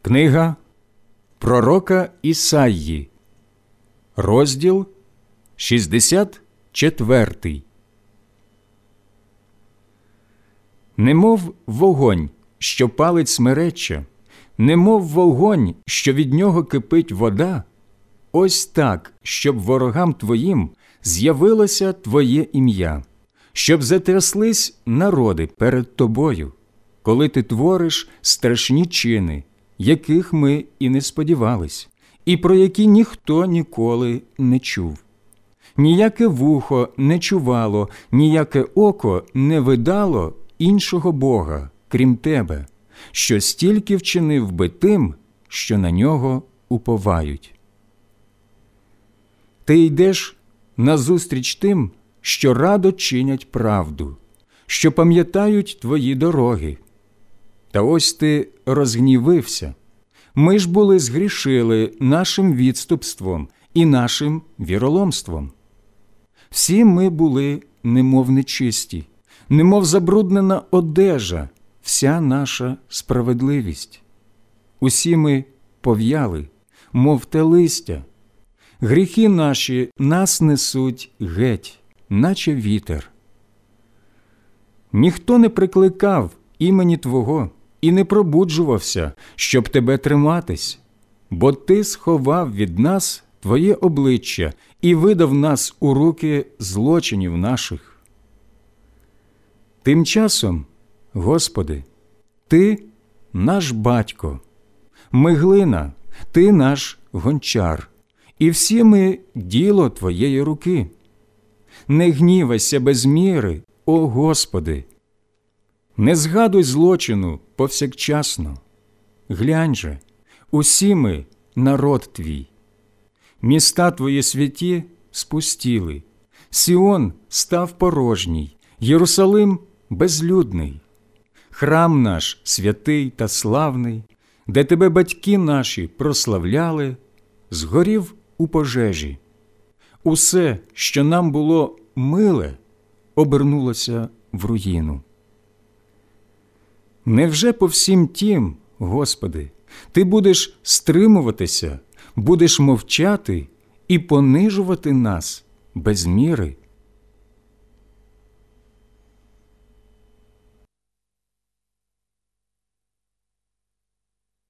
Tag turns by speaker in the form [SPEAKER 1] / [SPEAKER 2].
[SPEAKER 1] Книга пророка Ісаї, розділ 64. Немов вогонь, що палить смереччя, немов вогонь, що від нього кипить вода, ось так, щоб ворогам твоїм з'явилося твоє ім'я, щоб затряслись народи перед тобою, коли ти твориш страшні чини, яких ми і не сподівались, і про які ніхто ніколи не чув. Ніяке вухо не чувало, ніяке око не видало іншого Бога, крім тебе, що стільки вчинив би тим, що на нього уповають. Ти йдеш назустріч тим, що радо чинять правду, що пам'ятають твої дороги. Та ось ти розгнівився. Ми ж були згрішили нашим відступством і нашим віроломством. Всі ми були немов нечисті, немов забруднена одежа, вся наша справедливість. Усі ми пов'яли, мов те листя. Гріхи наші нас несуть геть, наче вітер. Ніхто не прикликав імені Твого і не пробуджувався, щоб Тебе триматись, бо Ти сховав від нас Твоє обличчя і видав нас у руки злочинів наших. Тим часом, Господи, Ти наш батько, ми глина, Ти наш гончар, і всі ми діло Твоєї руки. Не гнівайся без міри, о Господи! Не згадуй злочину повсякчасно. Глянь же, усі ми – народ Твій. Міста Твої святі спустіли, Сіон став порожній, Єрусалим – безлюдний. Храм наш святий та славний, де Тебе батьки наші прославляли, згорів у пожежі. Усе, що нам було миле, обернулося в руїну. Невже по всім тім, Господи, Ти будеш стримуватися, будеш мовчати і понижувати нас без міри?